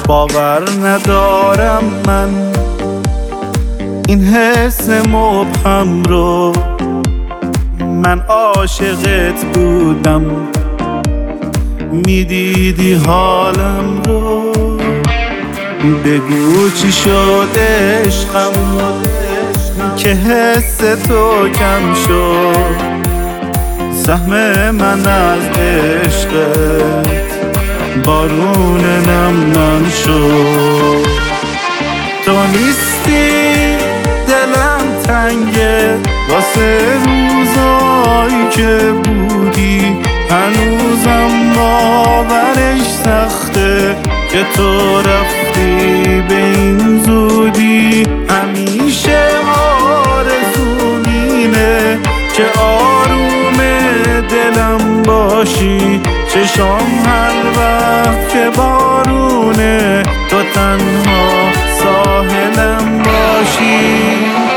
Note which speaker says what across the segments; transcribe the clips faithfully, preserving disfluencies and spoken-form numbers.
Speaker 1: باور ندارم من این حس مبهم رو. من عاشقت بودم، میدیدی حالم رو. بگو چی شد عشقم که حس تو کم شد. سهم من از عشقت بارون نم نم شد. تو نیستی دلم تنگه واسه روزایی که بودی. هنوزم باورش سخته که تو رفتی به این زودی. همیشه آرزوم اینه که آروم دلم باشی. چشام هر وقت که بارونه تو تنها ساحلم باشی.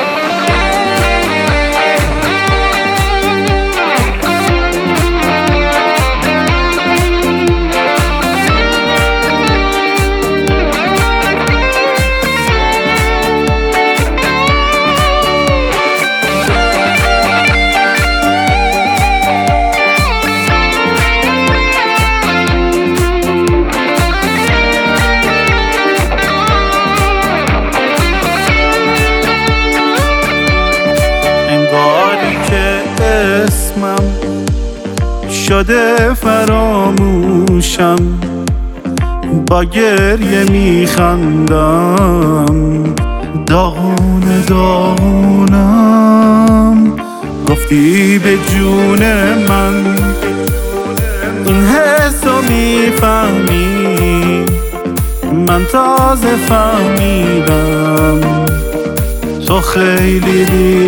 Speaker 1: شده فراموشم، با گریه میخندم. داغون داغونم گفتی به جون من. این حسو میفهمی، من تازه فهمیدم تو خیلی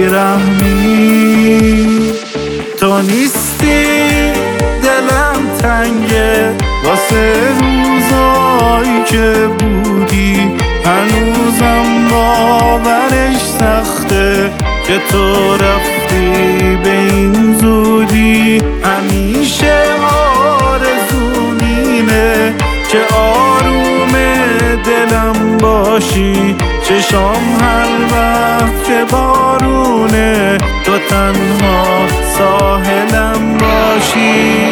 Speaker 1: بیرحمی. تو نیستی دلم تنگه واسه روزایی که بودی. هنوزم باورش سخته که تو رفتی به این زودی. همیشه آرزوم اینه که آروم دلم باشی. چشام هر وقت که بارونه تو تنها ساحلم باشی.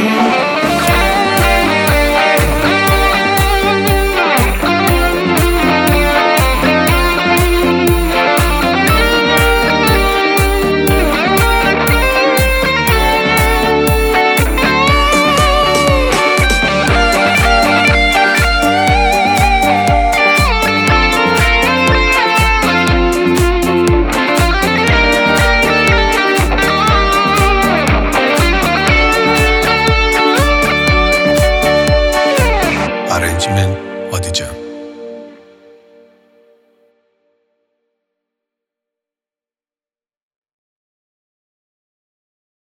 Speaker 2: Arrangement Hadi Can.